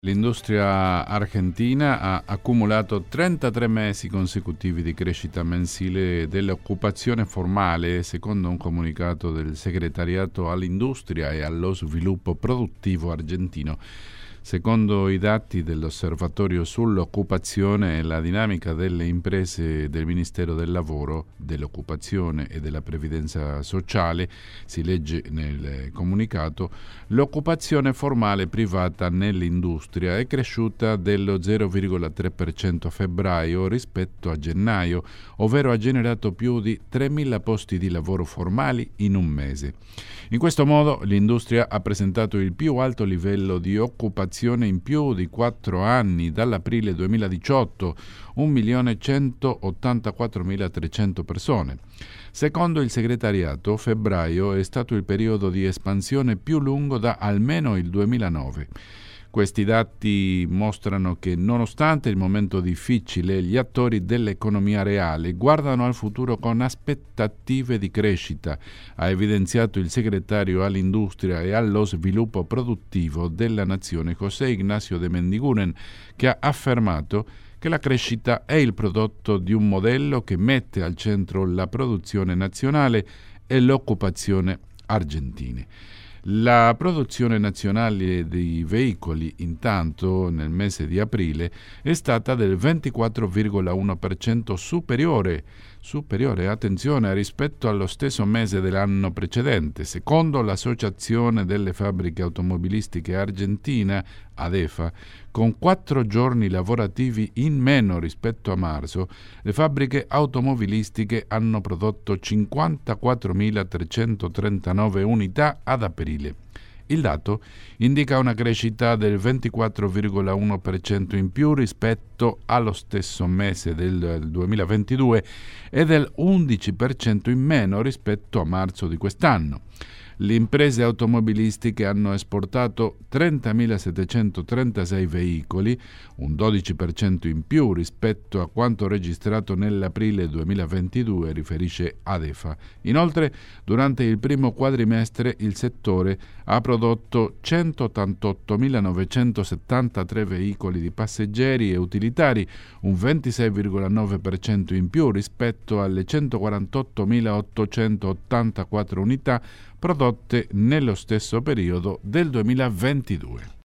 L'industria argentina ha accumulato 33 mesi consecutivi di crescita mensile dell'occupazione formale, secondo un comunicato del Segretariato all'Industria e allo Sviluppo Produttivo argentino. Secondo i dati dell'Osservatorio sull'occupazione e la dinamica delle imprese del Ministero del Lavoro, dell'Occupazione e della Previdenza Sociale, si legge nel comunicato, l'occupazione formale privata nell'industria è cresciuta dello 0,3% a febbraio rispetto a gennaio, ovvero ha generato più di 3.000 posti di lavoro formali in un mese. In questo modo l'industria ha presentato il più alto livello di occupazione in più di 4 anni, dall'aprile 2018, 1.184.300 persone. Secondo il segretariato, febbraio è stato il periodo di espansione più lungo da almeno il 2009. Questi dati mostrano che, nonostante il momento difficile, gli attori dell'economia reale guardano al futuro con aspettative di crescita, ha evidenziato il segretario all'Industria e allo Sviluppo Produttivo della Nazione, José Ignacio de Mendiguren, che ha affermato che la crescita è il prodotto di un modello che mette al centro la produzione nazionale e l'occupazione argentine. La produzione nazionale di veicoli, intanto, nel mese di aprile è stata del 24,1% superiore, attenzione, rispetto allo stesso mese dell'anno precedente. Secondo l'Associazione delle Fabbriche Automobilistiche Argentina, ADEFA, con 4 giorni lavorativi in meno rispetto a marzo, le fabbriche automobilistiche hanno prodotto 54.339 unità ad aprile. Il dato indica una crescita del 24,1% in più rispetto allo stesso mese del 2022 e del 11% in meno rispetto a marzo di quest'anno. Le imprese automobilistiche hanno esportato 30.736 veicoli, un 12% in più rispetto a quanto registrato nell'aprile 2022, riferisce ADEFA. Inoltre, durante il primo quadrimestre il settore ha prodotto 188.973 veicoli di passeggeri e utilitari, un 26,9% in più rispetto alle 148.884 unità prodotte nello stesso periodo del 2022.